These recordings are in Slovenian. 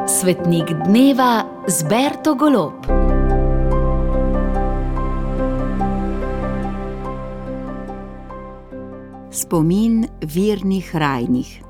Svetnik dneva z Berto Golob. Spomin vernih rajnih.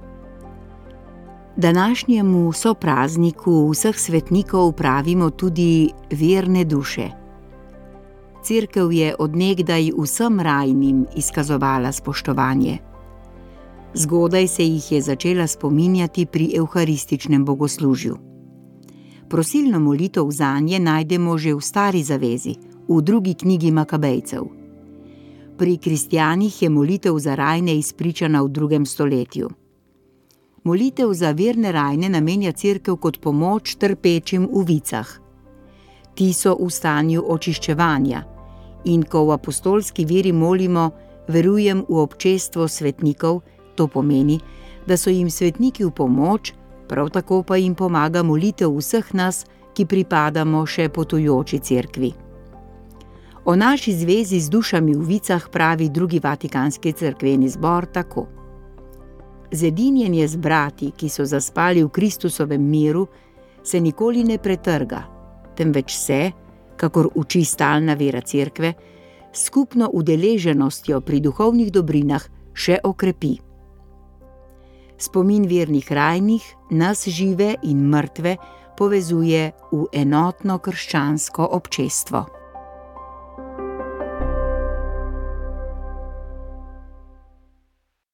Današnjemu soprazniku vseh svetnikov pravimo tudi verne duše. Cerkev je od nekdaj vsem rajnim izkazovala spoštovanje. Zgodaj se jih je začela spominjati pri evharističnem bogoslužju. Prosilno molitev zanje najdemo že v Stari zavezi, v drugi knjigi Makabejcev. Pri kristjanih je molitev za rajne izpričana v 2. stoletju. Molitev za verne rajne namenja cerkev kot pomoč trpečim v vicah. Ti so v stanju očiščevanja in ko v apostolski veri molimo, verujem v občestvo svetnikov, to pomeni, da so jim svetniki v pomoč, prav tako pa jim pomaga molitev vseh nas, ki pripadamo še potujoči cerkvi. O naši zvezi z dušami v vicah pravi drugi vatikanski cerkveni zbor tako. Zedinjenje z brati, ki so zaspali v Kristusovem miru, se nikoli ne pretrga, temveč se, kakor uči stalna vera cerkve, skupno udeleženostjo pri duhovnih dobrinah še okrepi. Spomin vernih rajnih nas žive in mrtve povezuje v enotno krščansko občestvo.